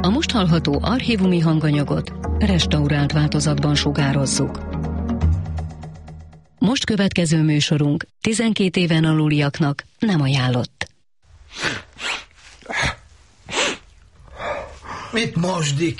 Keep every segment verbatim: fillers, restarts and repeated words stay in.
A most hallható archívumi hanganyagot restaurált változatban sugározzuk. Most következő műsorunk tizenkét éven aluliaknak nem ajánlott. Mit mosdik?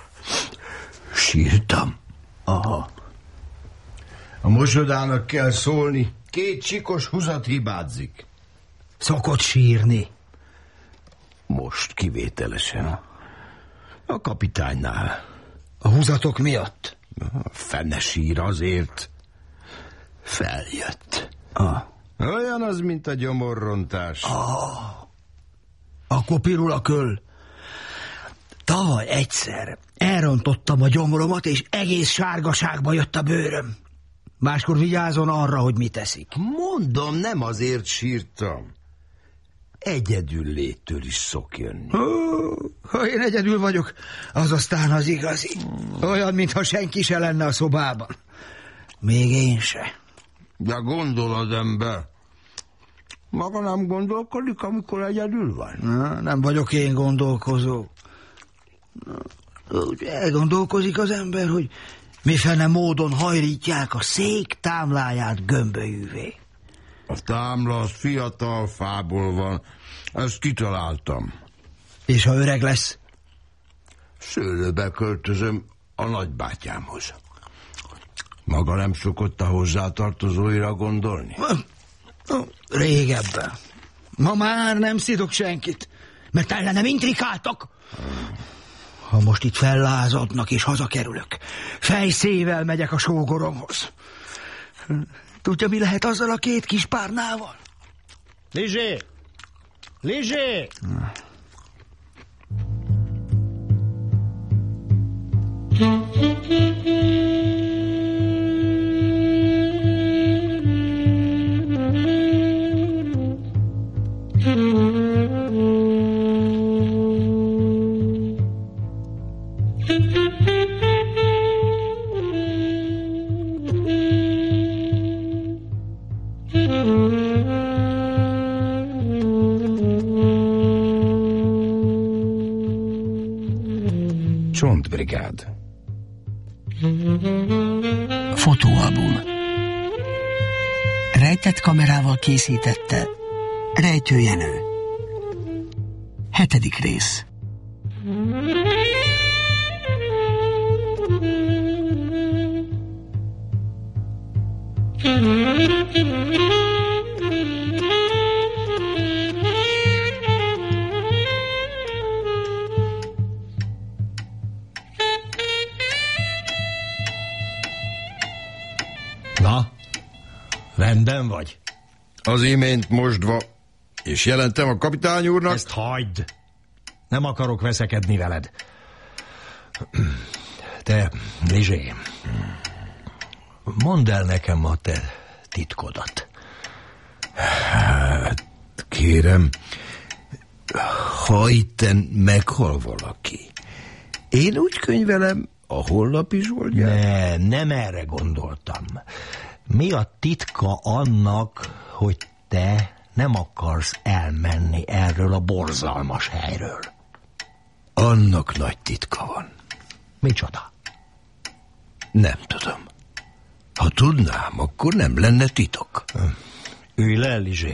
Sírtam. Aha. A mosodának kell szólni. Két csikos húzat hibázik. Szokott sírni. Most kivételesen. A kapitánynál. A húzatok miatt? Fene sír azért. Feljött. Ah. Olyan az, mint a gyomorrontás. Ah. Akkor pirul a köl. Tavaly egyszer elrontottam a gyomromat, és egész sárgaságba jött a bőröm. Máskor vigyázzon arra, hogy mit eszik. Mondom, nem azért sírtam. Egyedül léttől is szok jönni. Ha én egyedül vagyok, az aztán az igazi. Olyan, mintha senki se lenne a szobában. Még én se. De gondolod, ember, maga nem gondolkodik, amikor egyedül van? Na, nem vagyok én gondolkozó. Úgy elgondolkozik az ember, hogy mifene módon hajlítják a szék támláját gömbölyűvé. A támla az fiatal fából van, ezt kitaláltam. És ha öreg lesz? Szőlőbe költözöm a nagybátyámhoz. Maga nem szokott a hozzátartozóira gondolni? Régebben. Ma már nem szidok senkit, mert ellenem intrikáltak. Ha most itt fellázadnak és hazakerülök, fejszével megyek a sógoromhoz. Tudja, mi lehet azzal a két kis párnával? Lizsé! Lizsé! Csontbrigád. Fotóalbum. Rejtett kamerával készítette Rejtő Jenő. Hetedik rész. Na, rendben vagy? Az imént mosdva, és jelentem a kapitány úrnak... Ezt hagyd! Nem akarok veszekedni veled. Te, Lizsé, mondd el nekem a te titkodat. Hát, kérem, ha itten meghal valaki, én úgy könyvelem, a holnapi Zsoldját? Ne, nem erre gondoltam. Mi a titka annak, hogy te nem akarsz elmenni erről a borzalmas helyről? Annak nagy titka van. Micsoda? Nem tudom. Ha tudnám, akkor nem lenne titok. Ülj le, Lizsé.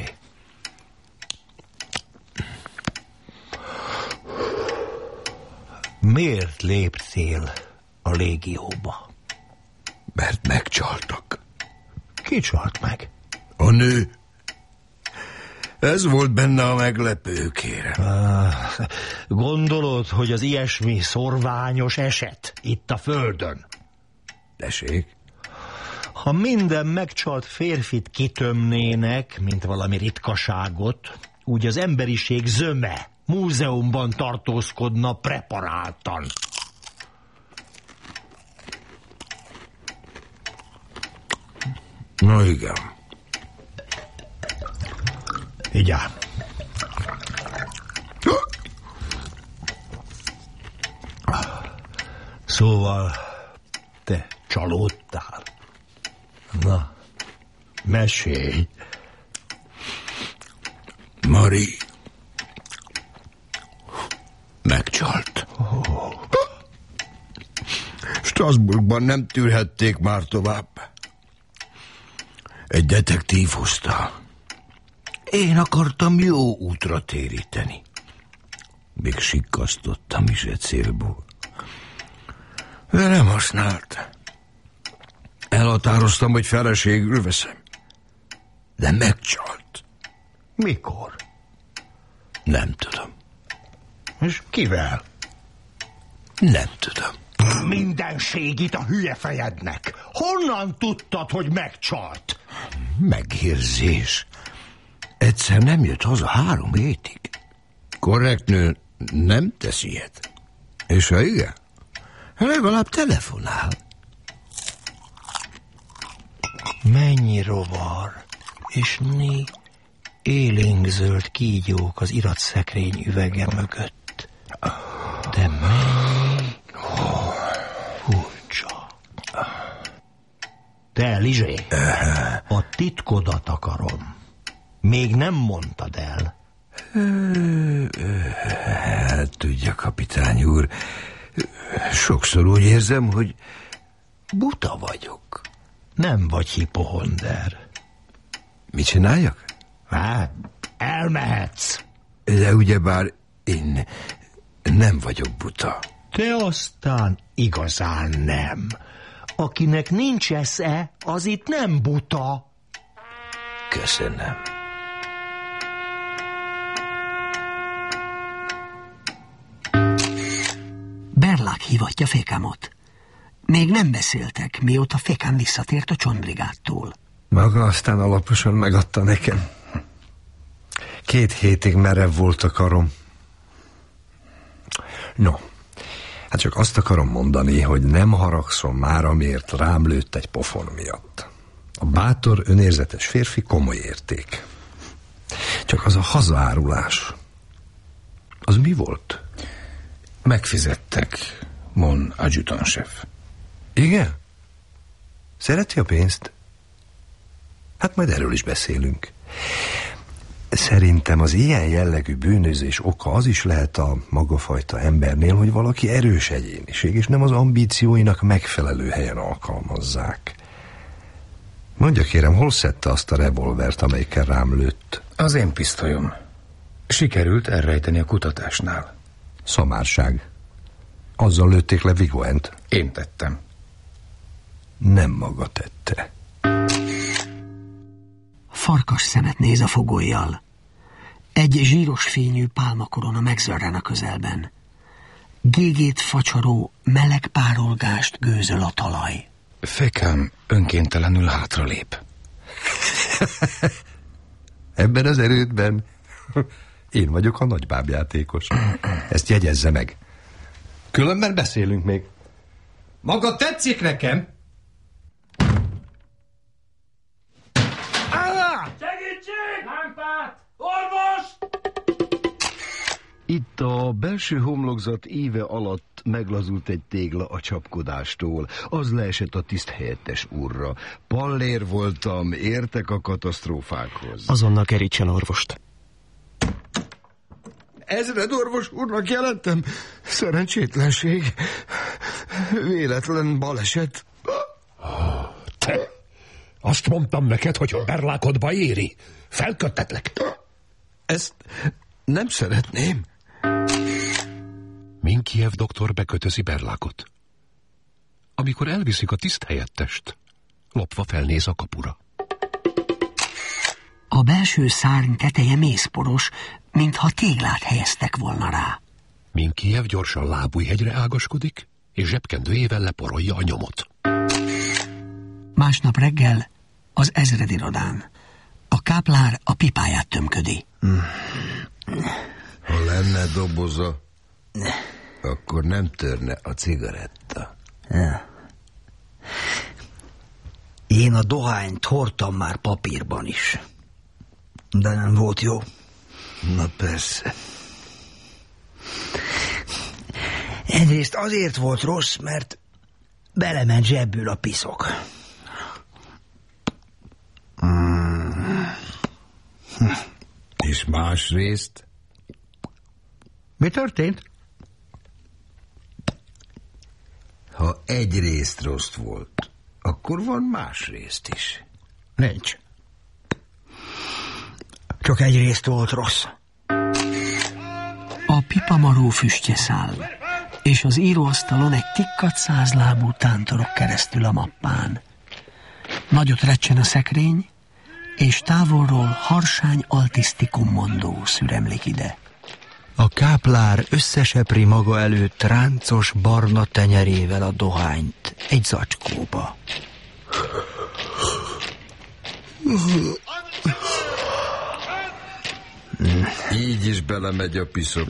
Miért léptél a légióba? Mert megcsaltak. Ki csalt meg? A nő. Ez volt benne a meglepő, kérem. Ah, gondolod, hogy az ilyesmi szorványos eset itt a földön? Tessék? Ha minden megcsalt férfit kitömnének, mint valami ritkaságot, úgy az emberiség zöme múzeumban tartózkodna preparáltan. Na igen. Így áll. Szóval te csalódtál. Na, mesélj. Mari megcsalt. Oh. Strasbourgban nem tűrhették már tovább. Egy detektív hozta. Én akartam jó útra téríteni. Még sikkasztottam is egy célból. De nem használt. Elhatároztam, hogy feleségül veszem. De megcsalt. Mikor? Nem tudom. És kivel? Nem tudom. Mindenség itt a hülye fejednek. Honnan tudtad, hogy megcsalt? Megérzés. Egyszer nem jött haza három hétig. Korrekt nő nem tesz ilyet. És ha igen, legalább telefonál. Mennyi rovar, és né élénkzöld kígyók az iratszekrény üvege mögött. De mennyi furcsa. Te, Lizsé, a titkodat akarom. Még nem mondtad el. Hát tudja, kapitány úr, sokszor úgy érzem, hogy buta vagyok. Nem vagy hipohonder. Mit csináljak? Hát, elmehetsz. De ugyebár én nem vagyok buta. Te aztán igazán nem. Akinek nincs esze, az itt nem buta. Köszönöm. Berlák hívatja Fékámot. Még nem beszéltek, mióta Fékám visszatért a csontbrigádtól. Maga aztán alaposan megadta nekem. Két hétig merev volt a karom. No, hát csak azt akarom mondani, hogy nem haragszom már, amiért rám lőtt egy pofon miatt. A bátor, önérzetes férfi komoly érték. Csak az a hazaárulás, az mi volt? Megfizettek, mon adjutantsef. Igen? Szereti a pénzt? Hát majd erről is beszélünk. Szerintem az ilyen jellegű bűnözés oka az is lehet a magafajta embernél, hogy valaki erős egyéniség, és nem az ambícióinak megfelelő helyen alkalmazzák. Mondja kérem, hol szedte azt a revolvert, amelyikkel rám lőtt? Az én pisztolyom. Sikerült elrejteni a kutatásnál. Szamárság. Azzal lőtték le Vigoent. Én tettem. Nem maga tette. Farkas szemet néz a fogolyjal. Egy zsíros fényű pálmakorona megzörren a közelben. Gégét facsaró meleg párolgást gőzöl a talaj. Fékám önkéntelenül hátralép. Ebben az erődben én vagyok a nagybábjátékos. Ezt jegyezze meg. Különben beszélünk még. Maga tetszik nekem? Segítség! Lámpát! Orvos! Itt a belső homlokzat éve alatt meglazult egy tégla a csapkodástól. Az leesett a tiszthelyettes úrra. Pallér voltam, értek a katasztrófákhoz. Azonnal kerítsen orvost. Ezred orvos úrnak jelentem. Szerencsétlenség. Véletlen baleset. Te! Azt mondtam neked, hogy a berlákodba éri. Felköttetlek. Ezt nem szeretném. Minkiev doktor bekötözi Berlákot. Amikor elviszik a tiszthelyettest, lopva felnéz a kapura. A belső szárny teteje mészporos, mintha téglát helyeztek volna rá. Minkiev gyorsan lábújhegyre ágaskodik, és zsebkendőjével leporolja a nyomot. Másnap reggel az ezredirodán. A káplár a pipáját tömködi. Ha lenne doboza, akkor nem törne a cigaretta. Én a dohányt hordtam már papírban is. De nem volt jó. Na persze. Egyrészt azért volt rossz, mert belement zsebbül a piszok. Mm. És másrészt? Mi történt? Ha egy részt rossz volt, akkor van más részt is. Nincs. Csak egy részt volt rossz. A pipamaró füstje száll, és az íróasztalon egy tikkat százlábú tántorok keresztül a mappán. Nagyot recsen a szekrény, és távolról harsány altisztikum mondó szüremlik ide. A káplár összesepri maga előtt ráncos barna tenyerével a dohányt egy zacskóba. Így is belemegy a piszok.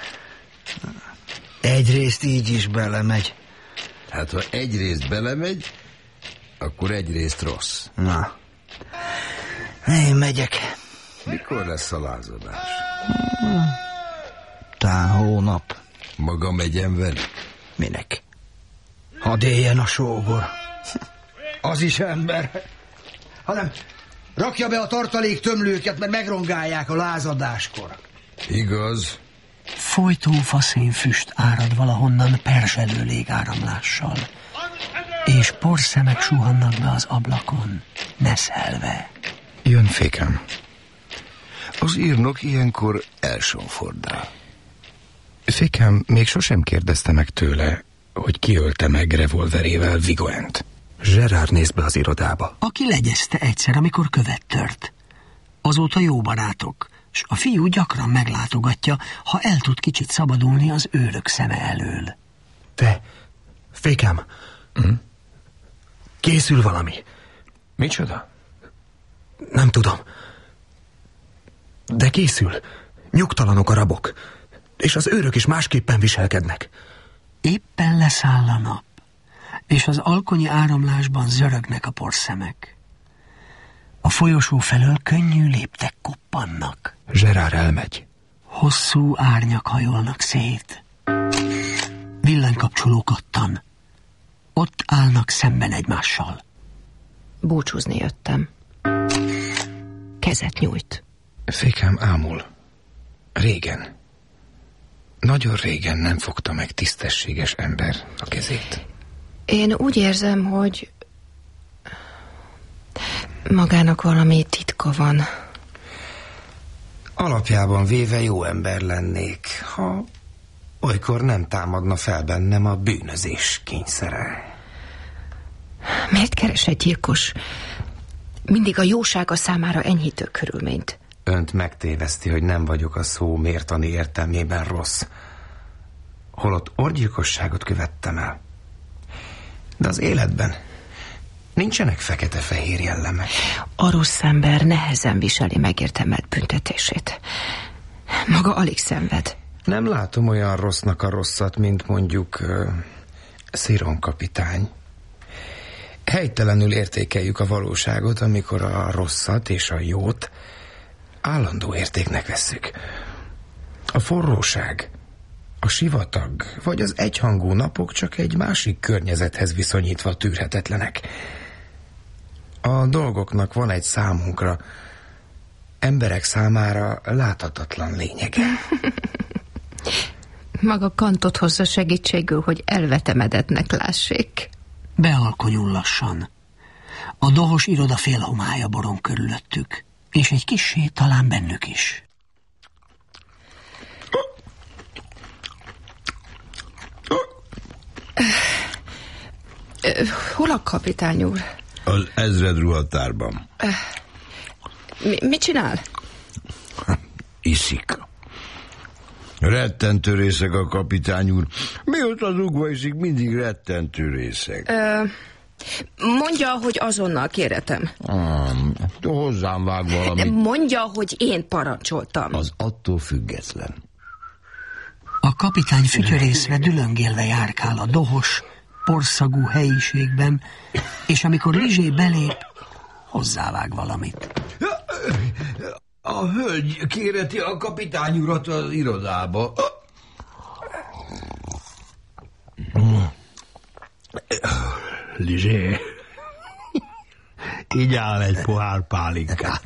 Egyrészt így is belemegy. Hát ha egyrészt belemegy, akkor egyrészt rossz. Na, én megyek. Mikor lesz a lázadás? Tán hónap. Maga megyen velük? Minek? Hadd éljen a sógor. Az is ember. Hanem rakja be a tartalék tömlőket, mert megrongálják a lázadáskor. Igaz. Folytó faszén füst árad valahonnan perzselő légáramlással, és porszemek suhannak be az ablakon, neszelve. Jön fékem. Az írnok ilyenkor elsonfordál. Fékem még sosem kérdezte meg tőle, hogy ki ölte meg revolverével Vigoent. Gerard néz be az irodába. Aki legyezte egyszer, amikor követ tört. Azóta jó barátok, s a fiú gyakran meglátogatja, ha el tud kicsit szabadulni az őrök szeme elől. Te, fékem, hm? Készül valami. Micsoda? Nem tudom. De készül. Nyugtalanok a rabok. És az őrök is másképpen viselkednek. Éppen leszáll a nap, és az alkonyi áramlásban zörögnek a porszemek. A folyosó felől könnyű léptek koppannak. Gerard elmegy. Hosszú árnyak hajolnak szét. Villanykapcsoló kattan. Ott állnak szemben egymással. Búcsúzni jöttem. Kezet nyújt. Fékem ámul. Régen. Nagyon régen nem fogta meg tisztességes ember a kezét. Én úgy érzem, hogy magának valami titka van. Alapjában véve jó ember lennék, ha olykor nem támadna fel bennem a bűnözés kényszere. Miért keres egy gyilkos mindig a jósága számára enyhítő körülményt? Önt megtéveszti, hogy nem vagyok a szó mértani értelmében rossz. Holott orgyilkosságot követtem el. De az életben nincsenek fekete-fehér jellemek. A rossz ember nehezen viseli megértemelt büntetését. Maga alig szenved. Nem látom olyan rossznak a rosszat, mint mondjuk uh, Sziron kapitány. Helytelenül értékeljük a valóságot, amikor a rosszat és a jót állandó értéknek vesszük. A forróság, a sivatag vagy az egyhangú napok csak egy másik környezethez viszonyítva tűrhetetlenek. A dolgoknak van egy számunkra, emberek számára láthatatlan lényege. Maga Kantot hozza segítségül, hogy elvetemedetnek lássék. Bealkonyul lassan. A dohos iroda félhomája borong körülöttük, és egy kissé talán bennük is. Hol a kapitány úr? Az ezred ruhatárban. Mi, mit csinál? Iszik. Rettentő részeg a kapitány úr. Mióta zugva iszik, mindig rettentő részeg. Ö, mondja, hogy azonnal kéretem. Ah, hozzám vág valami. Mondja, hogy én parancsoltam. Az attól független. A kapitány fütyörészve dülöngélve járkál a dohos, porszagú helyiségben, és amikor Lizsé belép, hozzávág valamit. A hölgy kéreti a kapitány urat az irodába. Lizsé, így áll egy pohár pálinkát.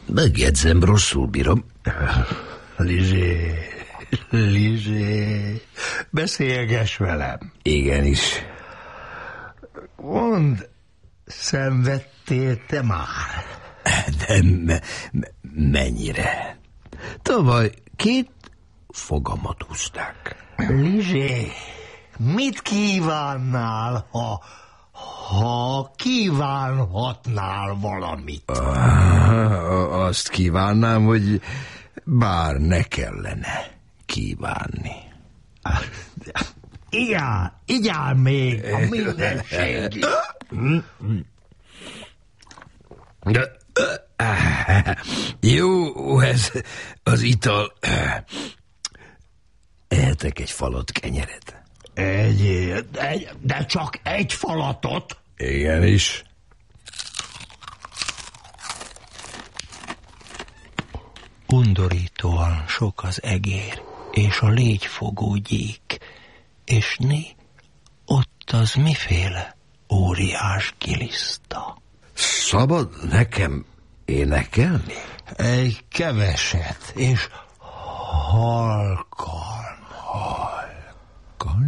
Megjegyzem, rosszul bírom. Lizsé, Lizsé, beszélgess velem. Igenis. Mondd, szenvedtél te már? De me, me, mennyire? Tavaly két fogamat húzták. Lizsé, mit kívánnál, ha, ha kívánhatnál valamit? Ah, azt kívánnám, hogy bár ne kellene kívánni. Igen, igen még a mindenségig. De, jó, ez az ital. Ehetek egy falat kenyeret? Egyél, egy, de csak egy falatot? Igenis. Undorítóan sok az egér, és a légyfogó gyík, és né, ott az miféle óriás giliszta. Szabad nekem énekelni? Egy keveset, és halkan. Halkan.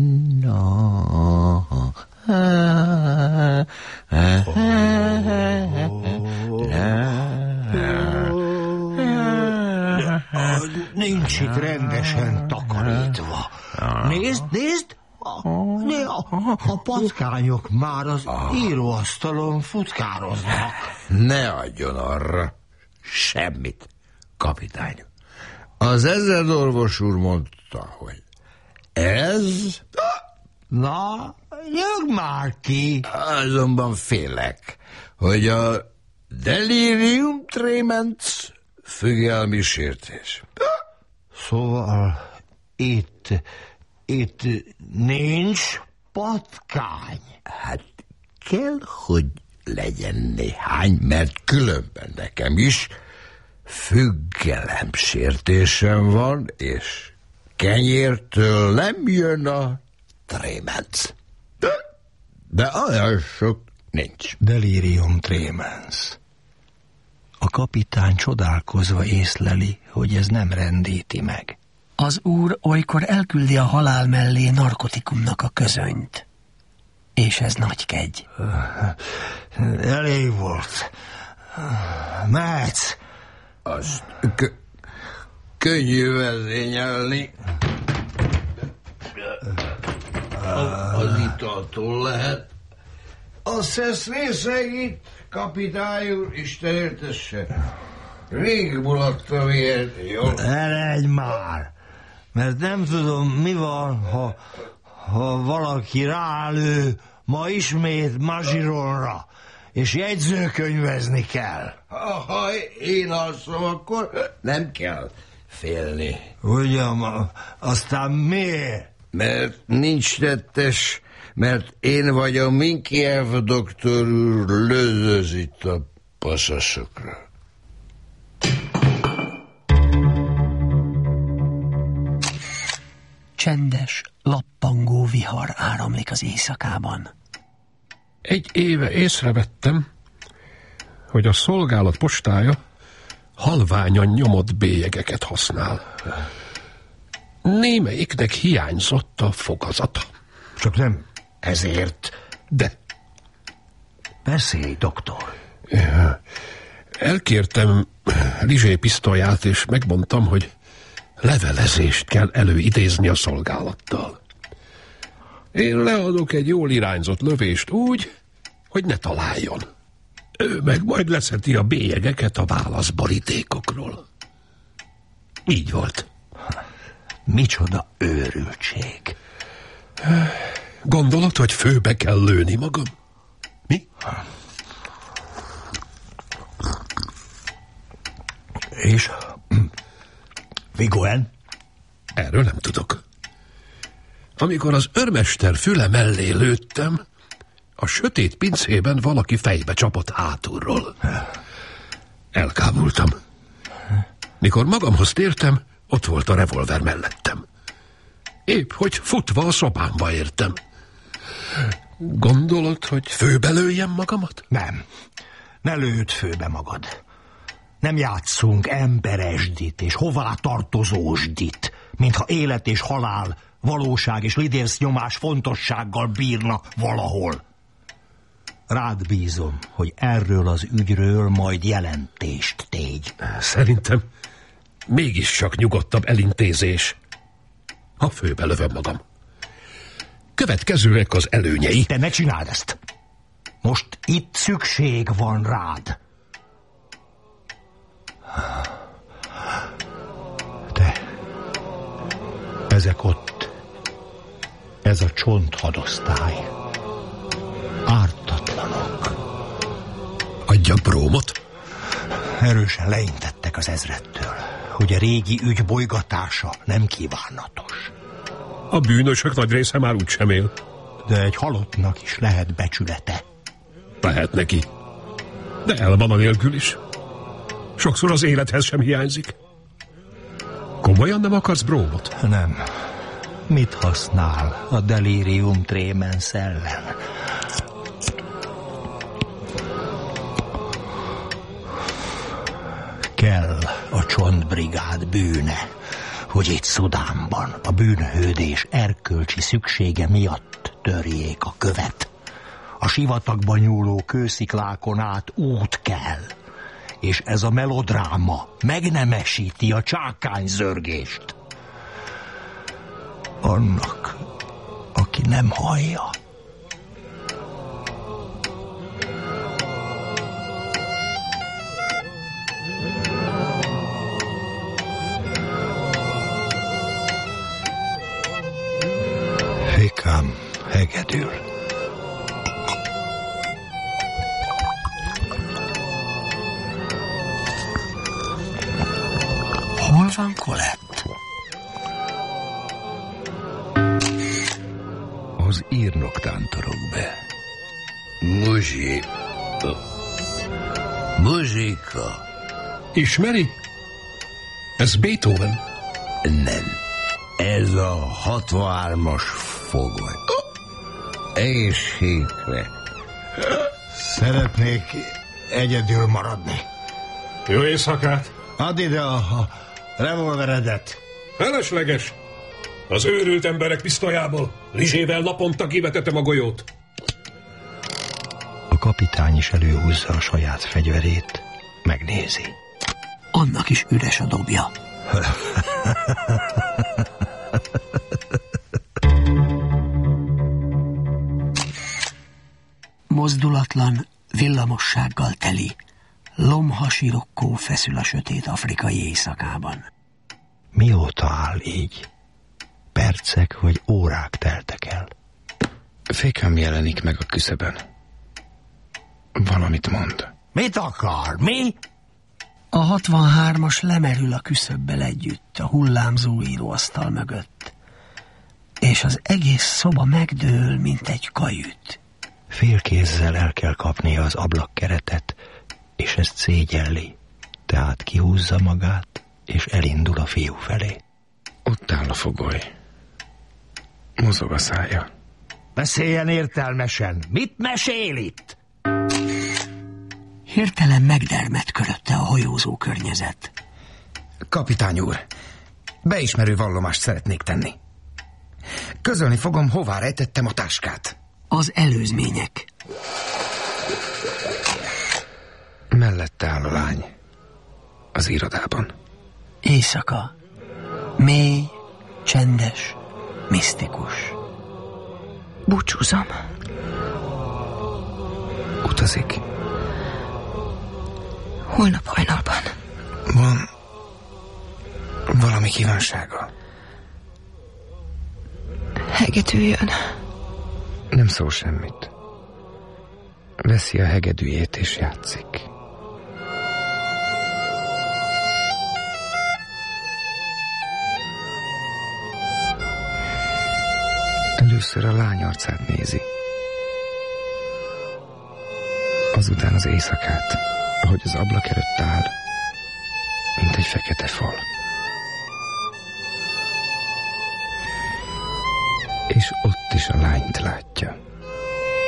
Nincs itt rendesen takarítva. Nézd, nézd! A, a, a patkányok már az íróasztalon futkároznak. Ne adjon arra semmit, kapitány. Az ezredorvos úr mondta, hogy ez... Na, jögg már ki! Azonban félek, hogy a delirium tremens függelmi sértés. Szóval itt, itt nincs patkány. Hát kell, hogy legyen néhány, mert különben nekem is függelemsértésem van, és kenyértől nem jön a tremens. De, de olyan sok nincs. Delirium tremens. A kapitány csodálkozva észleli, hogy ez nem rendíti meg. Az úr olykor elküldi a halál mellé narkotikumnak a közönyt. És ez nagy kegy. Elég volt. Mehetsz. Azt kö- könnyű vezényelni. Az italtól lehet. A szesz részegít, kapitány úr, Isten értesse. Rég mulattam ilyet, jó? Eredj már, mert nem tudom, mi van, ha, ha valaki rálő ma ismét Mazsironra, és jegyzőkönyvezni kell. Ha én alszom, akkor nem kell félni. Ugyan, aztán miért? Mert nincs tettes, mert én vagy a Minkiev doktor úr lődöz itt a passzasokra. Csendes, lappangó vihar áramlik az éjszakában. Egy éve észrevettem, hogy a szolgálat postája halványan nyomott bélyegeket használ. Némelyiknek hiányzott a fogazata. Csak nem ezért. De. Beszélj, doktor. Elkértem Lizsé pisztolyát, és megmondtam, hogy levelezést kell előidézni a szolgálattal. Én leadok egy jól irányzott lövést úgy, hogy ne találjon. Ő meg majd leszedi a bélyegeket a válaszborítékokról. Így volt. Micsoda őrültség. Gondolod, hogy főbe kell lőni magam? Mi? És? Vigoen? Erről nem tudok. Amikor az őrmester füle mellé lőttem, a sötét pincében valaki fejbe csapott hátulról. Elkábultam. Mikor magamhoz tértem, ott volt a revolver mellettem. Épp, hogy futva a szobámba értem. Gondolod, hogy főbe lőjem magamat? Nem. Ne lőd főbe magad. Nem játszunk emberesdit és hová tartozósdit, mintha élet és halál, valóság és lidércnyomás fontossággal bírna valahol. Rád bízom, hogy erről az ügyről majd jelentést tégy. Szerintem mégis csak nyugodtabb elintézés. Ha főbe lövöm magam. Következőek az előnyei. Te ne csináld ezt! Most itt szükség van rád. Te, ezek ott, ez a csonthadosztály, ártatlanok. Adjak brómot? Erősen leintettek az ezredtől, hogy a régi ügy bolygatása nem kívánatos. A bűnösök nagy része már úgysem él. De egy halottnak is lehet becsülete. Lehet neki. De el van a nélkül is. Sokszor az élethez sem hiányzik. Komolyan nem akarsz brómot? Nem. Mit használ a delirium tremens ellen? Kell a csontbrigád bűne, hogy itt Szudánban a bűnhődés erkölcsi szüksége miatt törjék a követ. A sivatagban nyúló kősziklákon át út kell, és ez a melodráma megnemesíti a csákányzörgést. Annak, aki nem hallja. Fikám hegedül. Hol van Colette? Az írnok tántorog be. Muzsi... Muzsika. Ismeri? Ez Beethoven? Nem. Ez a hatvanhármas fogoly. Egészségre. Szeretnék egyedül maradni. Jó éjszakát! Add ide a, a revolveredet. Felesleges! Az őrült emberek pisztolyából Lizsével naponta kivetetem a golyót. A kapitány is előhúzza a saját fegyverét, megnézi. Annak is üres a dobja. Mozdulatlan, villamossággal teli, lomhasirokkó feszül a sötét afrikai éjszakában. Mióta áll így? Percek vagy órák teltek el. Fékem jelenik meg a küszöbön. Valamit mond. Mit akar? Mi? A hatvanhármas lemerül a küszöbbel együtt a hullámzó íróasztal mögött, és az egész szoba megdől, mint egy kajüt. Félkézzel el kell kapnia az ablakkeretet, és ezt szégyelli, tehát kihúzza magát, és elindul a fiú felé. Ott áll a fogoly. Mozog a szája. Beszéljen értelmesen! Mit mesél itt? Hirtelen megdermed körötte a hajózó környezet. Kapitány úr, beismerő vallomást szeretnék tenni. Közölni fogom, hová rejtettem a táskát. Az előzmények. Mellette áll a lány. Az irodában. Éjszaka. Mély, csendes, misztikus. Búcsúzom. Utazik. Holnap hajnalban. Van valami kívánsága? Hegedűjön. Nem szól semmit. Veszi a hegedűjét és játszik. Először a lány arcát nézi. Azután az éjszakát, ahogy az ablak előtt áll, mint egy fekete fal. És ott is a lányt látja.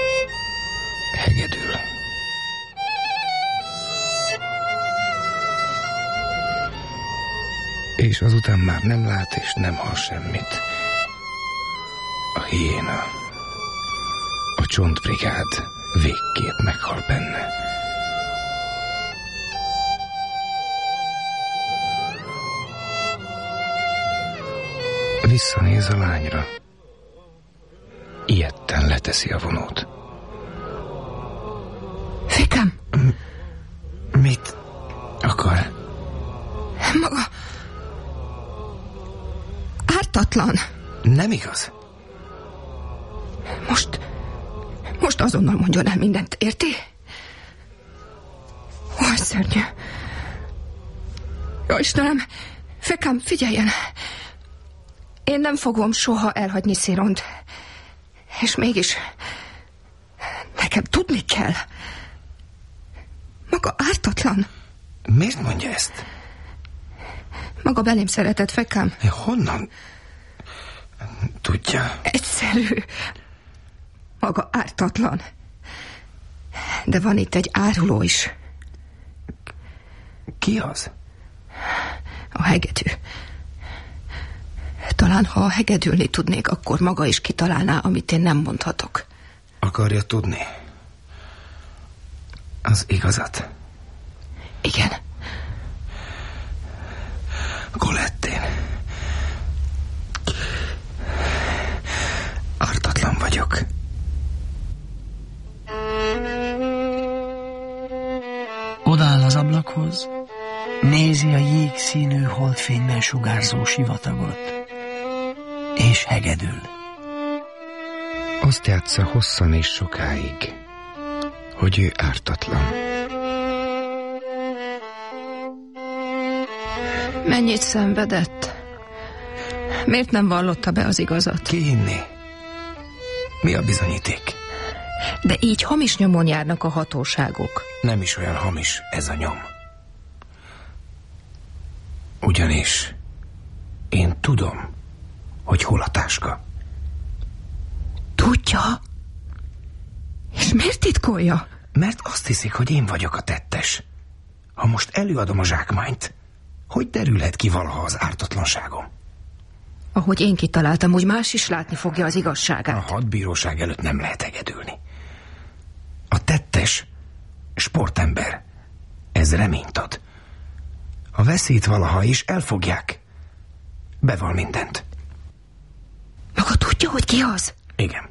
Hegedül. És azután már nem lát és nem hall semmit. A hiéna, a csontbrigád végképp meghal benne. Visszanéz a lányra. Ijedten leteszi a vonót. Fékám! Mit akar? Maga ártatlan. Nem igaz? Most, most azonnal mondjon el mindent, érti? Olyan szörnyű. Jó Istenem, Fékám, figyeljen! Én nem fogom soha elhagyni Sziront. És mégis nekem tudni kell. Maga ártatlan. Miért mondja ezt? Maga belém szeretett, Fékám. Honnan tudja? Egyszerű. Maga ártatlan. De van itt egy áruló is. Ki az? A hegedű. Talán, ha hegedülni tudnék, akkor maga is kitalálná, amit én nem mondhatok. Akarja tudni az igazat? Igen. Colettén. Ártatlan vagyok. Odáll az ablakhoz, nézi a jégszínű holdfényben sugárzó sivatagot, és hegedül. Azt játsza hosszan és sokáig, hogy ő ártatlan. Mennyit szenvedett? Miért nem vallotta be az igazat? Ki hinné? Mi a bizonyíték? De így hamis nyomon járnak a hatóságok. Nem is olyan hamis ez a nyom. Ugyanis én tudom, hogy hol a táska. Tudja? És miért titkolja? Mert azt hiszik, hogy én vagyok a tettes. Ha most előadom a zsákmányt, hogy derülhet ki valaha az ártatlanságom? Ahogy én kitaláltam, úgy más is látni fogja az igazságát. A hadbíróság előtt nem lehet hegedülni. A tettes sportember. Ez reményt ad. Ha veszít valaha is, elfogják. Beval mindent. Maga tudja, hogy ki az? Igen.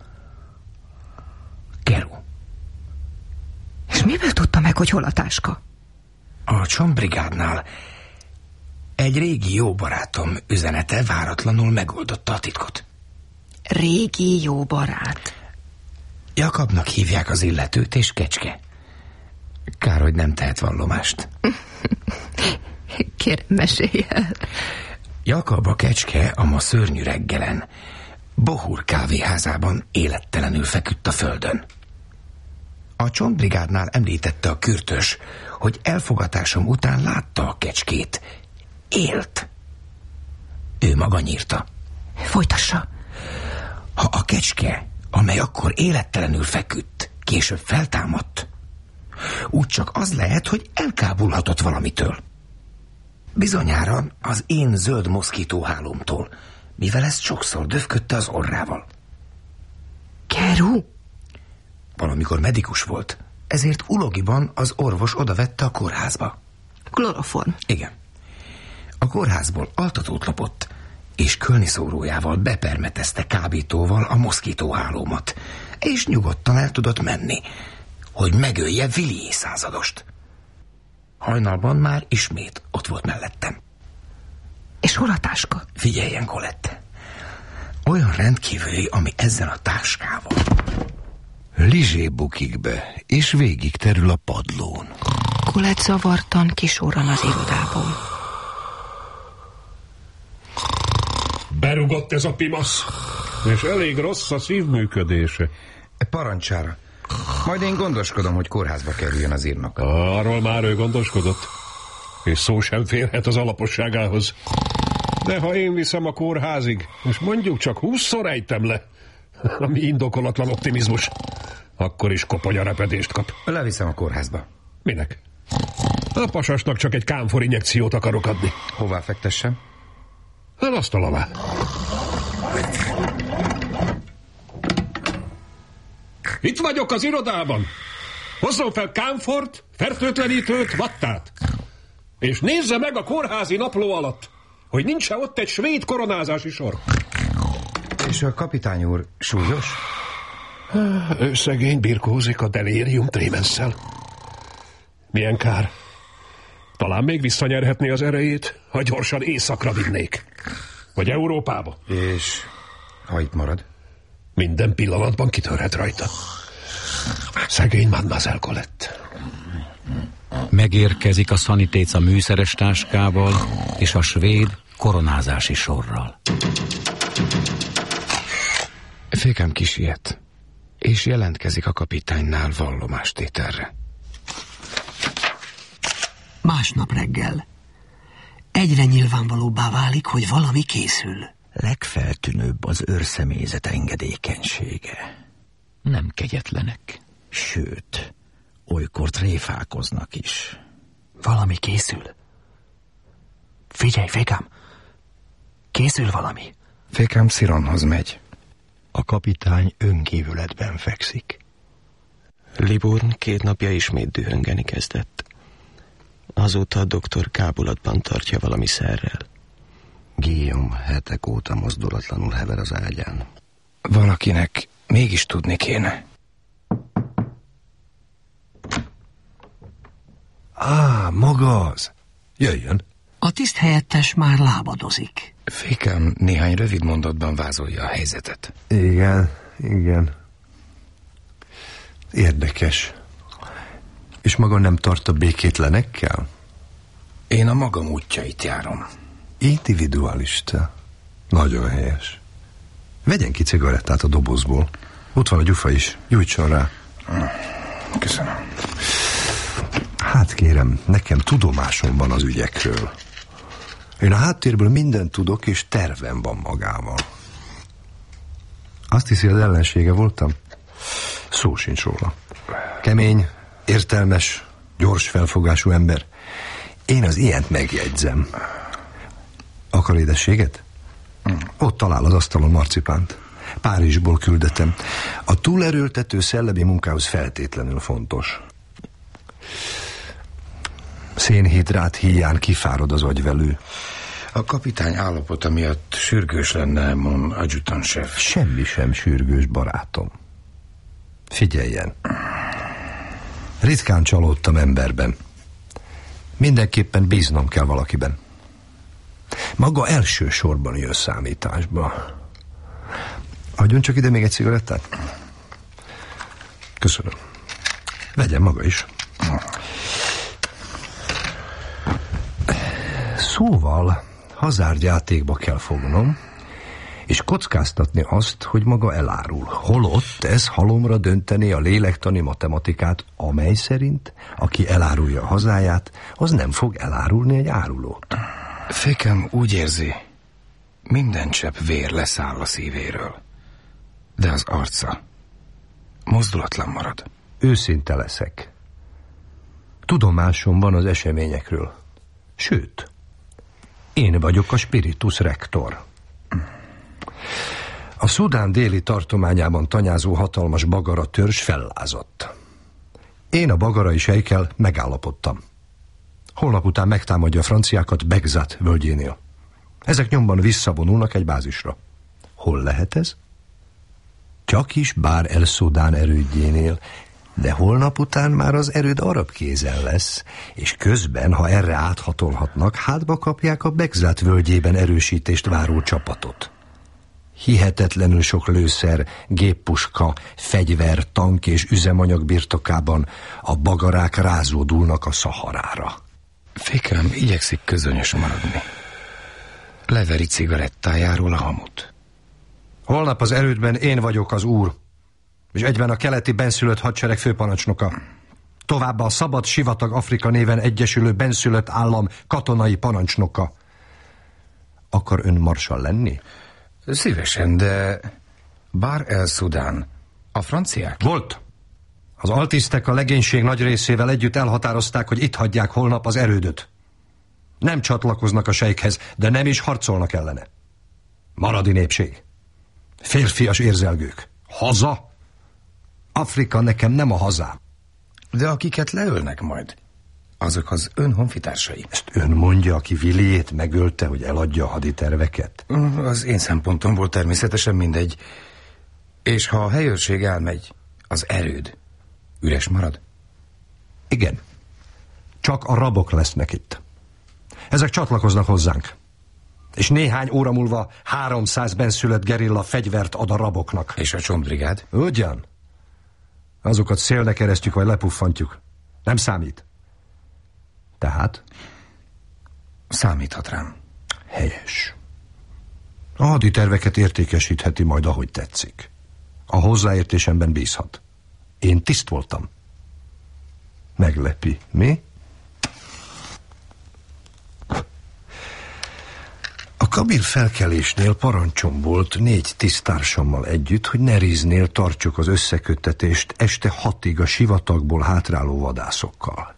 Keru. És miből tudta meg, hogy hol a táska? A csontbrigádnál egy régi jó barátom üzenete váratlanul megoldotta a titkot. Régi jó barát. Jakabnak hívják az illetőt, és Kecske. Kár, hogy nem tehet vallomást. Kérem, mesélj el. Jakab a Kecske a ma szörnyű reggelen Bohur kávéházában élettelenül feküdt a földön. A csontbrigádnál említette a kürtös, hogy elfogatásom után látta a Kecskét. Élt. Ő maga nyírta. Folytassa. Ha a Kecske, amely akkor élettelenül feküdt, később feltámadt, úgy csak az lehet, hogy elkábulhatott valamitől. Bizonyára az én zöld moszkítóhálómtól, mivel ezt sokszor döfködte az orrával. Keru? Valamikor medikus volt, ezért Ulogiban az orvos odavette a kórházba. Kloroform. Igen. A kórházból altatót lopott, és kölniszórójával bepermetezte kábítóval a moszkítóhálómat, és nyugodtan el tudott menni, hogy megölje Villiers századost. Hajnalban már ismét ott volt mellettem. És hol a táska? Figyeljen, Colette. Olyan rendkívüli, ami ezzel a táskával. Lizsé bukik be, és végig terül a padlón. Colette zavartan kisorran az irodából. Berugott ez a pimasz, és elég rossz a szívműködése. Parancsára. Majd én gondoskodom, hogy kórházba kerüljön az írnok. Arról már ő gondoskodott, és szó sem férhet az alaposságához. De ha én viszem a kórházig, és mondjuk csak húszszor ejtem le, ami indokolatlan optimizmus, akkor is koponya repedést kap. Leviszem a kórházba. Minek? A pasasnak csak egy kámfor injekciót akarok adni. Hová fektessem? Az asztal alá. Itt vagyok az irodában. Hozzon fel kámfort, fertőtlenítőt, vattát. És nézze meg a kórházi napló alatt, hogy nincs-e ott egy svéd koronázási sor. És a kapitány úr súlyos? Ő szegény birkózik a delírium trémenszel. Milyen kár. Talán még visszanyerhetné az erejét, ha gyorsan északra vinnék. Vagy Európába. És ha itt marad? Minden pillanatban kitörhet rajta. Szegény Mademoiselle Colette. Megérkezik a szanitéca műszeres táskával és a svéd koronázási sorral. Fékem kisiet, és jelentkezik a kapitánynál vallomástételre. Másnap reggel egyre nyilvánvalóbbá válik, hogy valami készül. Legfeltűnőbb az őrszemélyzet engedékenysége. Nem kegyetlenek, sőt, olykor tréfálkoznak is. Valami készül. Figyelj, Fékám! Készül valami. Fékám Szironhoz megy. A kapitány önkívületben fekszik. Liburn két napja ismét dühöngeni kezdett. Azóta a doktor kábulatban tartja valami szerrel. Guillaume hetek óta mozdulatlanul hever az ágyán. Valakinek mégis tudni kéne. Á, maga az. Jöjjön. A tiszthelyettes már lábadozik. Fékám néhány rövid mondatban vázolja a helyzetet. Igen, igen. Érdekes. És maga nem tart a békétlenekkel? Én a magam útjait járom. Individualista. Nagyon helyes. Vegyen ki cigarettát a dobozból. Ott van a gyufa is. Gyújtson rá. Köszönöm. Hát kérem, nekem tudomásom van az ügyekről. Én a háttérből mindent tudok, és tervem van magával. Azt hiszi, az ellensége voltam? Szó sincs róla. Kemény, értelmes, gyors felfogású ember. Én az ilyent megjegyzem. Akar édességet? Ott talál az asztalon marcipánt. Párizsból küldetem. A túlerőltető szellemi munkához feltétlenül fontos. Szénhidrát híján kifárad az agyvelő. A kapitány állapota miatt sürgős lenne, mon adjutant-chef. Semmi sem sürgős, barátom. Figyeljen. Ritkán csalódtam emberben. Mindenképpen bíznom kell valakiben. Maga első sorban jön számításba. Adjon csak ide még egy cigarettát. Köszönöm. Vegyen maga is. Szóval hazárdjátékba kell fognom, és kockáztatni azt, hogy maga elárul. Holott ez halomra dönteni a lélektani matematikát, amely szerint, aki elárulja a hazáját, az nem fog elárulni egy árulót. Fékem úgy érzi, minden csepp vér leszáll a szívéről, de az arca mozdulatlan marad. Őszinte leszek. Tudomásom van az eseményekről. Sőt, én vagyok a spiritus rector. A Szudán déli tartományában tanyázó hatalmas bagara törzs fellázadt. Én a bagarai sejkkel megállapodtam. Holnap után megtámadja a franciákat Begzat völgyénél. Ezek nyomban visszavonulnak egy bázisra. Hol lehet ez? Csak is Bár el Szudán erődjénél, de holnap után már az erőd arab kézen lesz, és közben, ha erre áthatolhatnak, hátba kapják a Begzat völgyében erősítést váró csapatot. Hihetetlenül sok lőszer, géppuska, fegyver, tank és üzemanyag birtokában a bagarák rázódulnak a Szaharára. Fékem igyekszik közönyös maradni. Leveri cigarettájáról a hamut. Holnap az erődben én vagyok az úr, és egyben a keleti benszülött hadsereg főparancsnoka. Továbbá a Szabad Sivatag Afrika néven egyesülő benszülött állam katonai parancsnoka. Akar ön marsal lenni? Szívesen, de Bár el Szudán a franciák? Volt. Az altisztek a legénység nagy részével együtt elhatározták, hogy itt hagyják holnap az erődöt. Nem csatlakoznak a sejkhez, de nem is harcolnak ellene. Maradi népség. Férfias érzelgők. Haza? Afrika nekem nem a hazám. De akiket leölnek majd, azok az ön honfitársai. Ezt ön mondja, aki Williét megölte, hogy eladja a haditerveket? Az én szempontomból természetesen mindegy. És ha a helyőrség elmegy, az erőd üres marad? Igen. Csak a rabok lesznek itt. Ezek csatlakoznak hozzánk. És néhány óra múlva háromszáz benszülött gerilla fegyvert ad a raboknak. És a csontbrigád? Ugyan. Azokat szélne keresztjük, vagy lepuffantjuk. Nem számít. Tehát? Számíthat rám. Helyes. A haditerveket értékesítheti majd, ahogy tetszik. A hozzáértésemben bízhat. Én tiszt voltam. Meglepi. Mi? A Kabir felkelésnél parancsom volt négy tiszttársammal együtt, hogy Neriznél tartsuk az összeköttetést este hatig a sivatagból hátráló vadászokkal.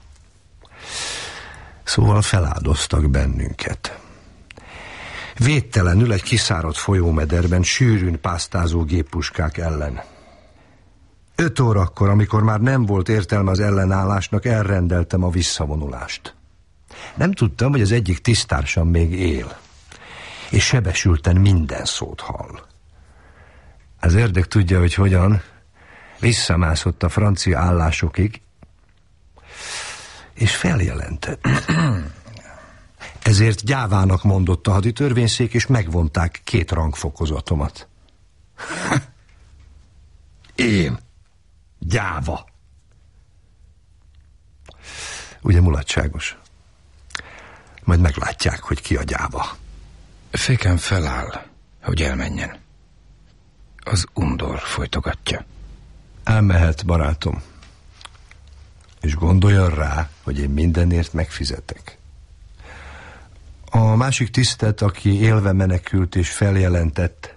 Szóval feláldoztak bennünket. Védtelenül egy kiszáradt folyómederben sűrűn pásztázó géppuskák ellen. Öt órakor, amikor már nem volt értelme az ellenállásnak, elrendeltem a visszavonulást. Nem tudtam, hogy az egyik tiszttársam még él, és sebesülten minden szót hall. Az ördög tudja, hogy hogyan. Visszamászott a francia állásokig, és feljelentett. Ezért gyávának mondott a haditörvényszék, és megvonták két rangfokozatomat. Én? Gyáva. Ugye mulatságos? Majd meglátják, hogy ki a gyáva. Féken feláll, hogy elmenjen. Az undor folytogatja. Elmehet, barátom. És gondoljon rá, hogy én mindenért megfizetek. A másik tisztet, aki élve menekült és feljelentett,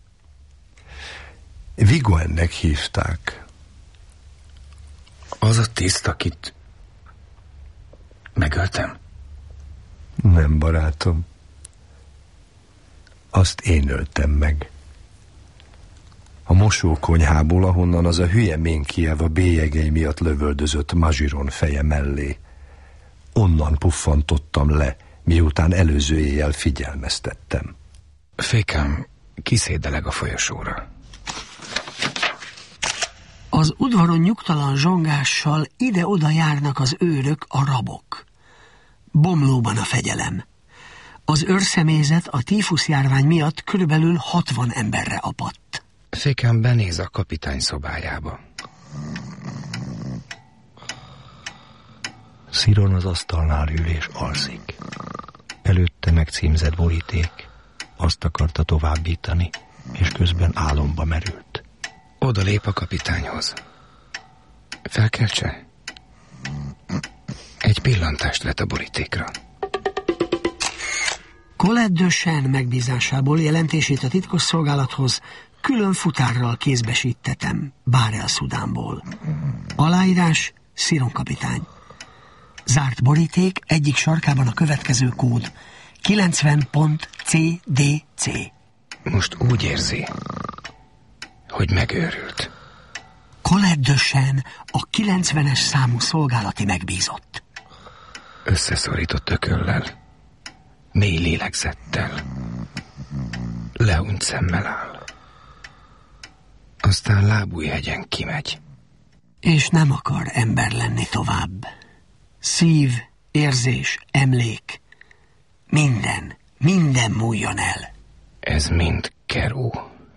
Vigoennek hívták. Az a tiszt, akit megöltem? Nem, barátom. Azt én öltem meg. A mosókonyhából, ahonnan az a hülye Ménkiev a bélyegei miatt lövöldözött Mazsiron feje mellé. Onnan puffantottam le, miután előző éjjel figyelmeztettem. Fékám, kiszédeleg a folyosóra. Az udvaron nyugtalan zsongással ide-oda járnak az őrök, a rabok. Bomlóban a fegyelem. Az őrszemélyzet a tífuszjárvány miatt körülbelül hatvan emberre apadt. Fékám benéz a kapitány szobájába. Sziron az asztalnál ül és alszik. Előtte megcímzett boríték. Azt akarta továbbítani, és közben álomba merült. Oda lép a kapitányhoz. Felkeltse? Egy pillantást vet a borítékra. Colette de Cheyne megbízásából jelentését a titkosszolgálathoz külön futárral kézbesítetem Bárel-Szudánból. Aláírás Sziron kapitány. Zárt boríték, egyik sarkában a következő kód. kilencven pont cé dé cé. Most úgy érzi, hogy megőrült. Colette de Cheyne a kilencvenes számú szolgálati megbízott. Összeszorított ököllel, mély lélegzettel, lehúnyt szemmel áll. Aztán lábújhegyen kimegy. És nem akar ember lenni tovább. Szív, érzés, emlék, minden, minden múljon el. Ez mind Keró.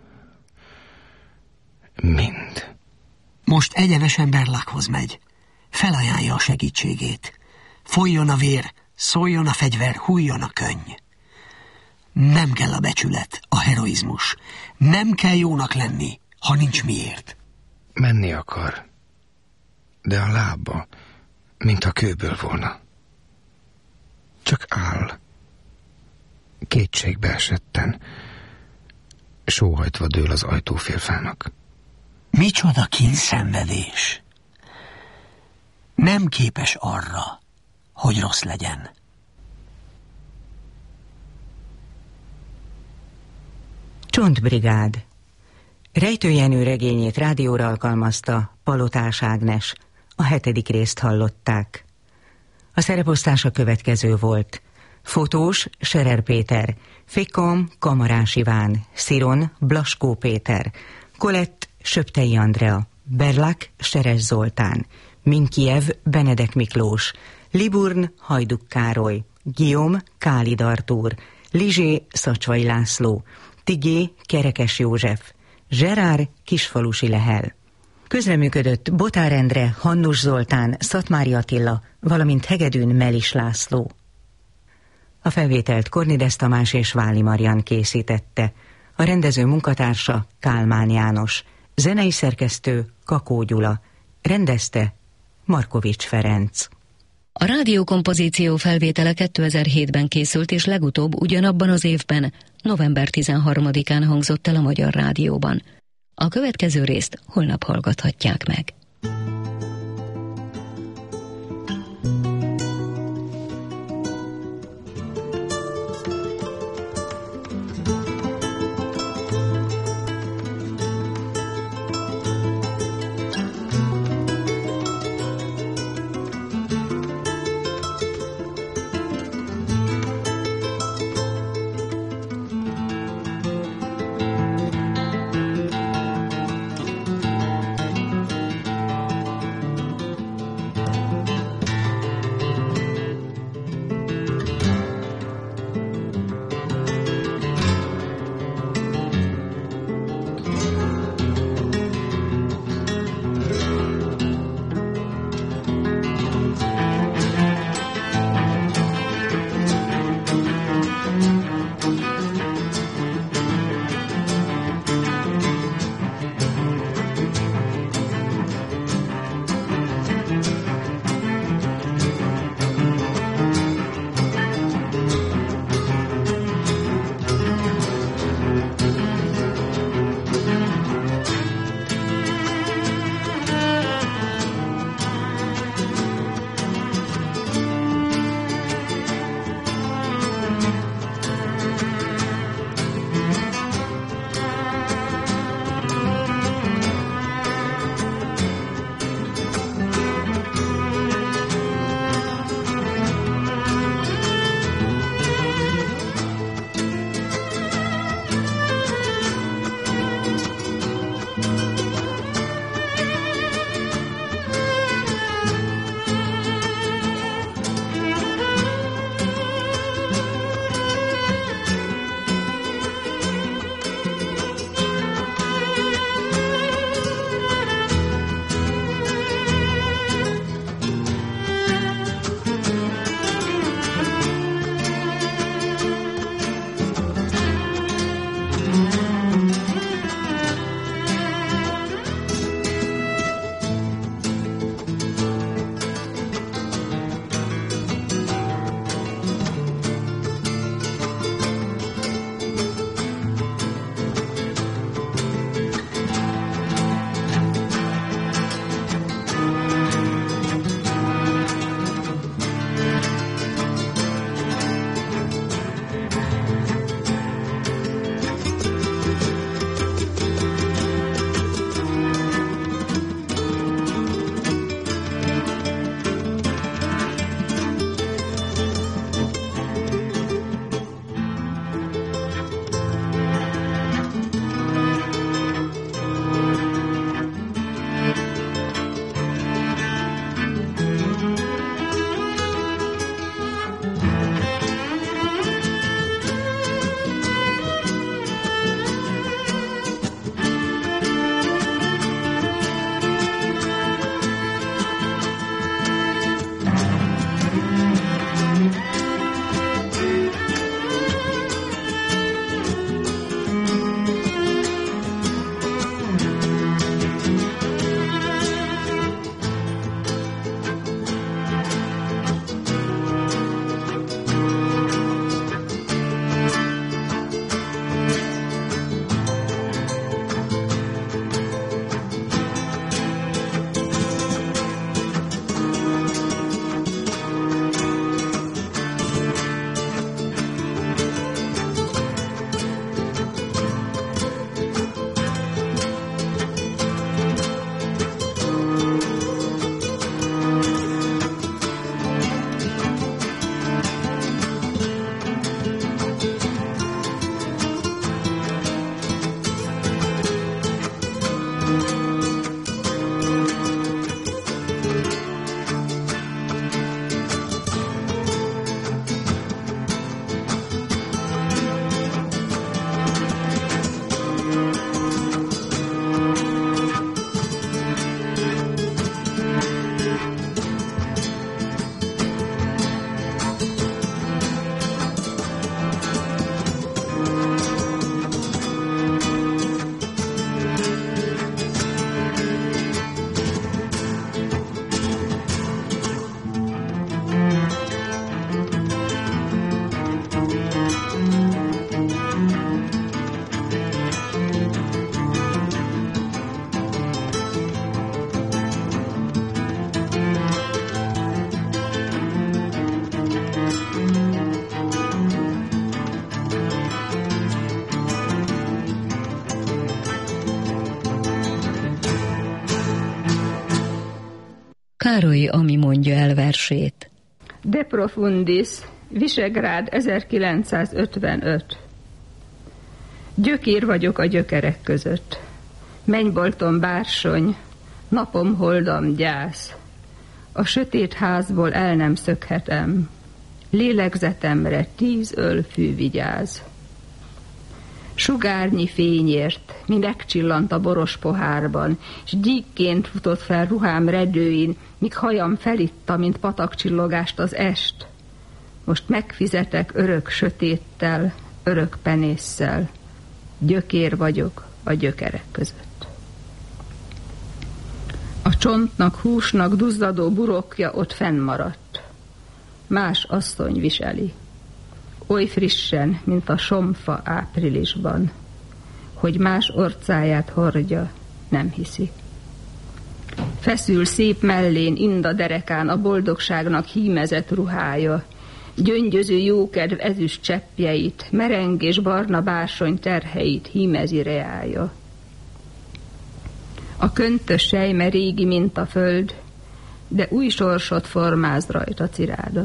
Mind. Most egyenesen Berlakhoz megy. Felajánlja a segítségét. Folyjon a vér, szóljon a fegyver, hújjon a könny. Nem kell a becsület, a heroizmus. Nem kell jónak lenni, ha nincs miért. Menni akar, de a lába, mintha kőből volna. Csak áll. Kétségbe esetten, sóhajtva dől az ajtófélfának. Micsoda kínszenvedés! Nem képes arra, hogy rossz legyen. Csontbrigád. Rejtő Jenő regényét rádióra alkalmazta Palotás Ágnes. A hetedik részt hallották. A szereposztás a következő volt. Fotós Serer Péter, Fékom Kamarás Iván, Sziron Blaskó Péter, Kolett Söptei Andrea, Berlak Seres Zoltán, Minkiev Benedek Miklós, Liburn Hajduk Károly, Guillaume Kálid Artúr, Lizsé Szacsvai László, Tigé Kerekes József, Zserár Kisfalusi Lehel. Közreműködött Botár Endre, Hannus Zoltán, Szatmári Attila, valamint Hegedűn Melis László. A felvételt Kornides Tamás és Váli Marian készítette. A rendező munkatársa Kálmán János. Zenei szerkesztő Kakó Gyula. Rendezte Markovics Ferenc. A rádiókompozíció felvétele kétezer-hétben készült, és legutóbb ugyanabban az évben, november tizenharmadikán hangzott el a Magyar Rádióban. A következő részt holnap hallgathatják meg. Károly Ami mondja el versét. De Profundis, Visegrád ezerkilencszázötvenöt. Gyökér vagyok a gyökerek között. Mennyboltom bársony, napom holdam gyász. A sötét házból el nem szökhetem. Lélegzetemre tíz ölfű vigyáz. Sugárnyi fényért, mi megcsillant a boros pohárban, s gyíkként futott fel ruhám redőin, míg hajam felitta, mint patakcsillogást az est. Most megfizetek örök sötéttel, örök penésszel. Gyökér vagyok a gyökerek között. A csontnak, húsnak duzzadó burokja ott fennmaradt. Más asszony viseli. Oly frissen, mint a somfa áprilisban, hogy más orcáját hordja, nem hiszi. Feszül szép mellén, inda derekán a boldogságnak hímezett ruhája, gyöngyöző jókedv ezüst cseppjeit, mereng és barna bársony terheit hímezi reája. A köntös sejme régi, mint a föld, de új sorsot formáz rajta ciráda.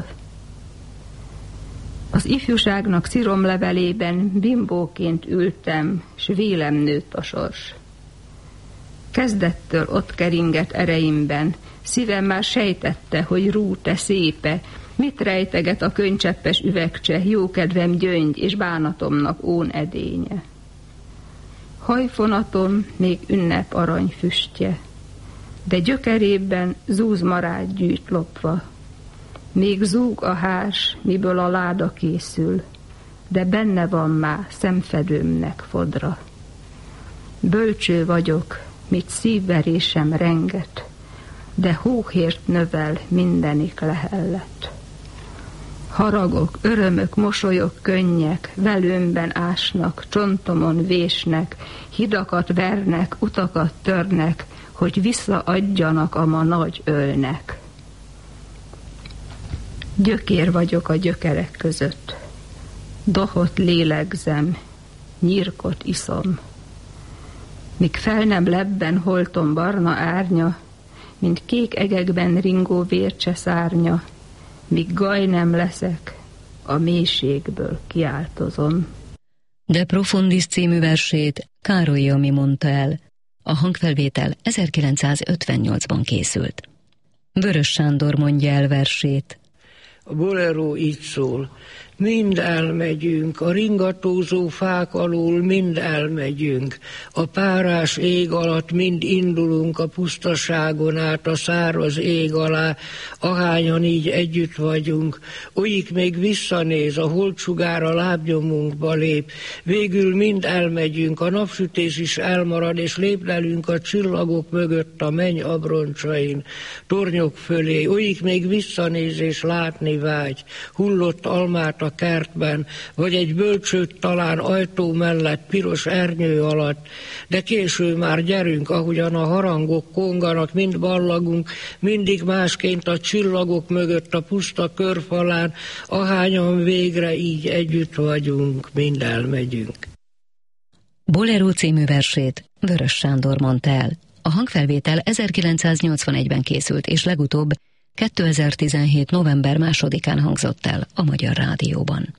Az ifjúságnak sziromlevelében bimbóként ültem, s vélem nőtt a sors. Kezdettől ott keringett ereimben, szívem már sejtette, hogy rú, te szépe, mit rejteget a könycseppes üvegcse, jókedvem gyöngy és bánatomnak ón edénye. Hajfonatom még ünnep arany füstje, de gyökerében zúz marád gyűjt lopva. Még zúg a hárs, miből a láda készül, de benne van már szemfedőmnek fodra. Bölcső vagyok, mit szívverésem renget, de hóhért növel mindenik lehellet. Haragok, örömök, mosolyok, könnyek, velőmben ásnak, csontomon vésnek, hidakat vernek, utakat törnek, hogy visszaadjanak a ma nagy ölnek. Gyökér vagyok a gyökerek között. Dohot lélegzem, nyírkot iszom. Míg fel nem lebben holtom barna árnya, mint kék egekben ringó vércse szárnya, míg gaj nem leszek, a mélységből kiáltozom. De Profundis című versét Károly Ami mondta el. A hangfelvétel ezerkilencszázötvennyolcban készült. Vörös Sándor mondja el versét. A bolero így szól. Mind elmegyünk, a ringatózó fák alól mind elmegyünk, a párás ég alatt mind indulunk a pusztaságon át a száraz ég alá, ahányan így együtt vagyunk, olyik még visszanéz, a holdsugár a lábnyomunkba lép, végül mind elmegyünk, a napsütés is elmarad, és lépdelünk a csillagok mögött a menny abroncsain, tornyok fölé, olyik még visszanéz és látni vágy, hullott almát a kertben, vagy egy bölcsőt talán ajtó mellett, piros ernyő alatt, de késő már gyerünk, ahogyan a harangok konganak, mind ballagunk, mindig másként a csillagok mögött a puszta körfalán, ahányan végre így együtt vagyunk, mind elmegyünk. Bolero című versét Vörös Sándor mondta el. A hangfelvétel ezerkilencszáznyolcvanegyben készült, és legutóbb kétezer-tizenhét. november másodikán hangzott el a Magyar Rádióban.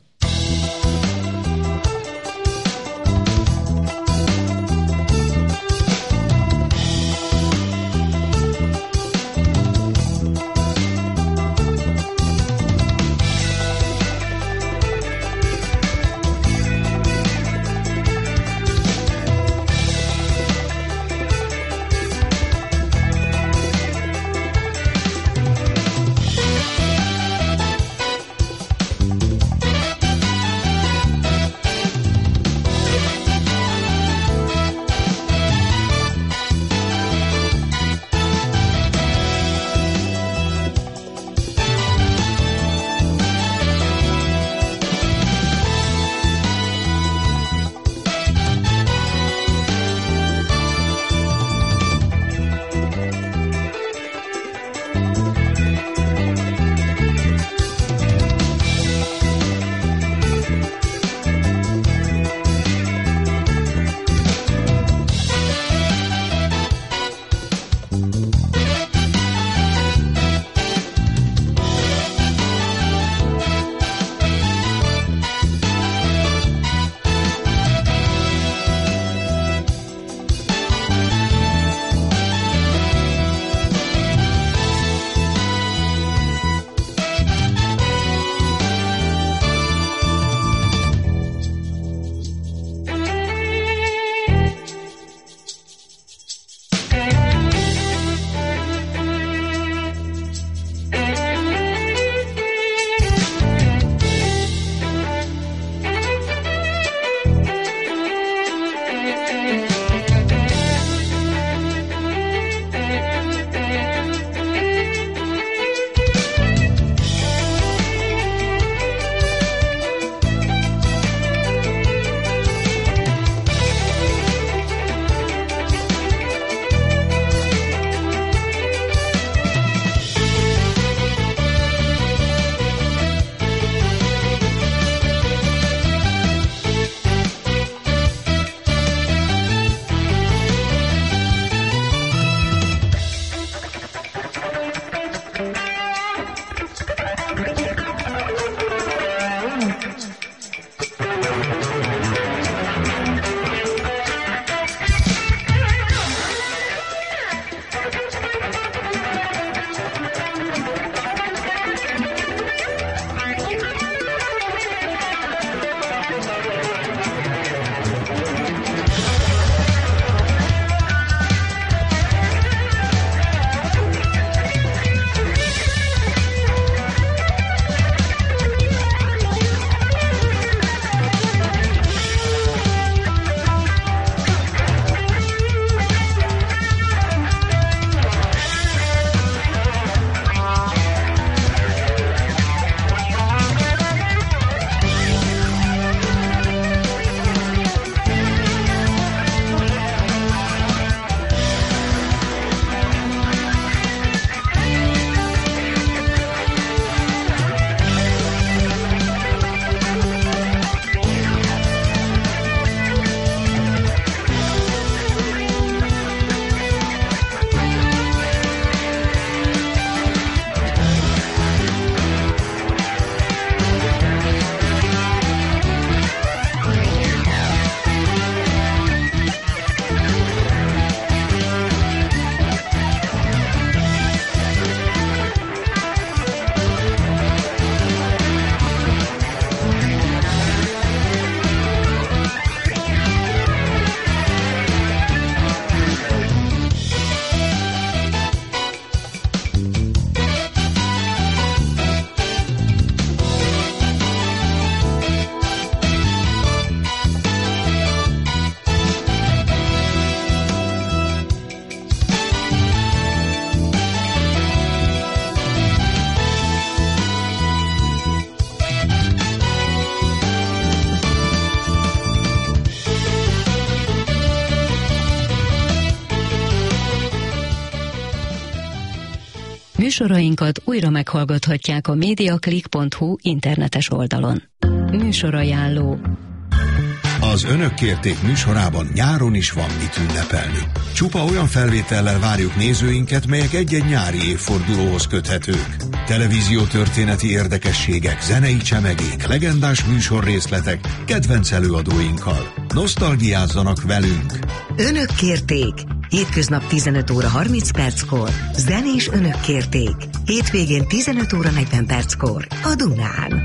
Műsorainkat újra meghallgathatják a mediaclick pont hu internetes oldalon. Műsorajánló. Az Önök kérték műsorában nyáron is van mit ünnepelni. Csupa olyan felvétellel várjuk nézőinket, melyek egy-egy nyári évfordulóhoz köthetők. Televíziótörténeti érdekességek, zenei csemegék, legendás műsorrészletek, kedvenc előadóinkkal. Nosztalgiázzanak velünk! Önök kérték! Hétköznap tizenöt óra harminc perckor. Zenés Önök kérték. Hétvégén tizenöt óra negyven perckor. A Dunán.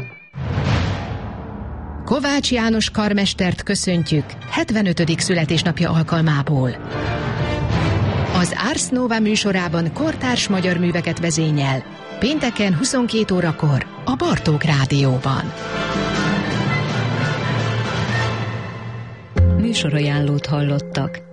Kovács János karmestert köszöntjük hetvenötödik születésnapja alkalmából. Az Ars Nova műsorában kortárs magyar műveket vezényel, pénteken huszonkét órakor a Bartók Rádióban. Műsorajánlót hallottak.